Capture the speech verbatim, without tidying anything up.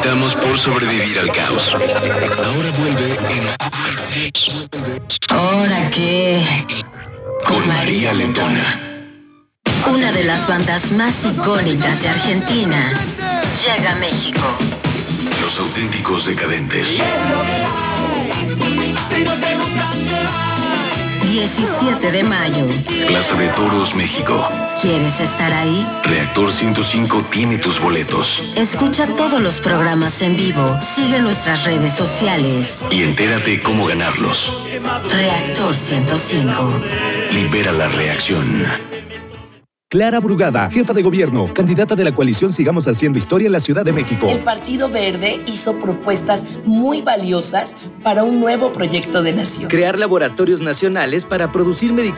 luchamos por sobrevivir al caos. Ahora vuelve en... ¿Ahora qué? Con María Letona. Una de las bandas más icónicas de Argentina llega a México. Los Auténticos Decadentes. diecisiete de mayo. Plaza de Toros, México. ¿Quieres estar ahí? Reactor ciento cinco tiene tus boletos. Escucha todos los programas en vivo. Sigue nuestras redes sociales. Y entérate cómo ganarlos. Reactor ciento cinco. Libera la reacción. Clara Brugada, jefa de gobierno, candidata de la coalición Sigamos Haciendo Historia en la Ciudad de México. El Partido Verde hizo propuestas muy valiosas para un nuevo proyecto de nación. Crear laboratorios nacionales para producir medicamentos